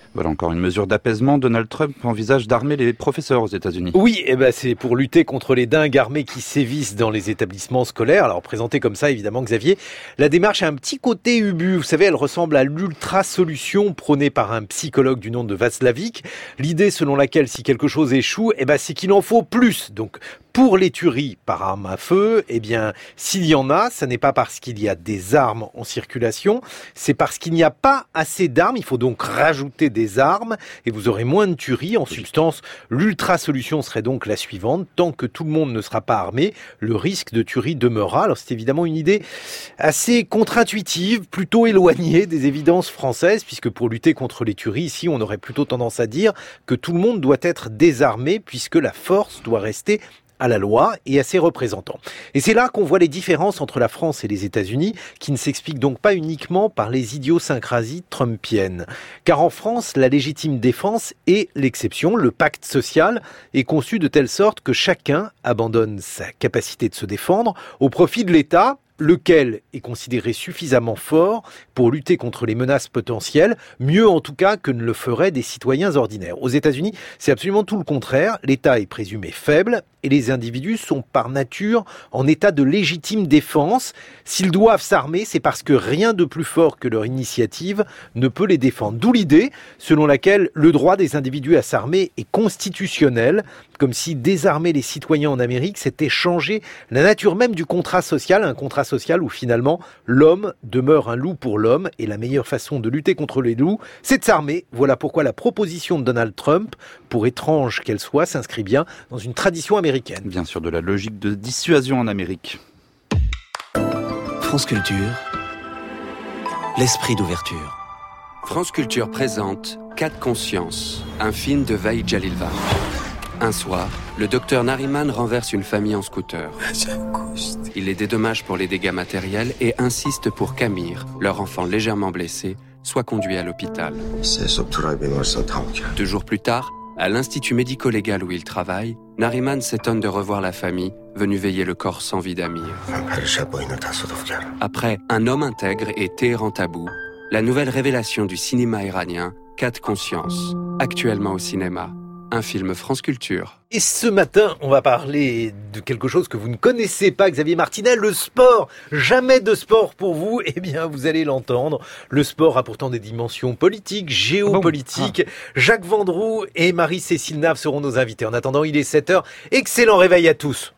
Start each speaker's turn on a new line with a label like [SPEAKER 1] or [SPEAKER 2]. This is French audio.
[SPEAKER 1] Voilà encore une mesure d'apaisement. Donald Trump envisage d'armer les professeurs aux États-Unis.
[SPEAKER 2] Oui, c'est pour lutter contre les dingues armés qui sévissent dans les établissements scolaires. Alors présenté comme ça, évidemment, Xavier, la démarche a un petit côté ubu. Vous savez, elle ressemble à l'ultra-solution prônée par un psychologue du nom de Václavic. L'idée selon laquelle si quelque chose échoue, c'est qu'il en faut plus. Donc pour les tueries par arme à feu, s'il y en a, ça n'est pas parce qu'il y a des armes en circulation, c'est parce qu'il n'y a pas assez d'armes. Il faut donc rajouter des armes et vous aurez moins de tueries. En substance, l'ultra-solution serait donc la suivante. Tant que tout le monde ne sera pas armé, le risque de tuerie demeurera. Alors c'est évidemment une idée assez contre-intuitive, plutôt éloignée des évidences françaises, puisque pour lutter contre les tueries, ici, on aurait plutôt tendance à dire que tout le monde doit être désarmé, puisque la force doit rester à la loi et à ses représentants. Et c'est là qu'on voit les différences entre la France et les États-Unis, qui ne s'expliquent donc pas uniquement par les idiosyncrasies trumpiennes. Car en France, la légitime défense est l'exception. Le pacte social est conçu de telle sorte que chacun abandonne sa capacité de se défendre au profit de l'État, lequel est considéré suffisamment fort pour lutter contre les menaces potentielles, mieux en tout cas que ne le feraient des citoyens ordinaires. Aux États-Unis, c'est absolument tout le contraire. L'État est présumé faible et les individus sont par nature en état de légitime défense. S'ils doivent s'armer, c'est parce que rien de plus fort que leur initiative ne peut les défendre. D'où l'idée selon laquelle le droit des individus à s'armer est constitutionnel, comme si désarmer les citoyens en Amérique, c'était changer la nature même du contrat social, un contrat social où finalement l'homme demeure un loup pour l'homme et la meilleure façon de lutter contre les loups, c'est de s'armer. Voilà pourquoi la proposition de Donald Trump, pour étrange qu'elle soit, s'inscrit bien dans une tradition américaine.
[SPEAKER 1] Bien sûr, de la logique de dissuasion en Amérique.
[SPEAKER 3] France Culture, l'esprit d'ouverture.
[SPEAKER 4] France Culture présente 4 consciences, un film de Vahid Jalilvan. Un soir, le docteur Nariman renverse une famille en scooter. Il les dédommage pour les dégâts matériels et insiste pour qu'Amir, leur enfant légèrement blessé, soit conduit à l'hôpital. 2 jours plus tard, à l'institut médico-légal où il travaille, Nariman s'étonne de revoir la famille, venue veiller le corps sans vie d'Amir. Après Un homme intègre et Téhéran tabou, la nouvelle révélation du cinéma iranien, 4 consciences, actuellement au cinéma. Un film France Culture.
[SPEAKER 2] Et ce matin, on va parler de quelque chose que vous ne connaissez pas, Xavier Martinet, le sport. Jamais de sport pour vous. Vous allez l'entendre. Le sport a pourtant des dimensions politiques, géopolitiques. Jacques Vendroux et Marie-Cécile Nave seront nos invités. En attendant, il est 7h. Excellent réveil à tous.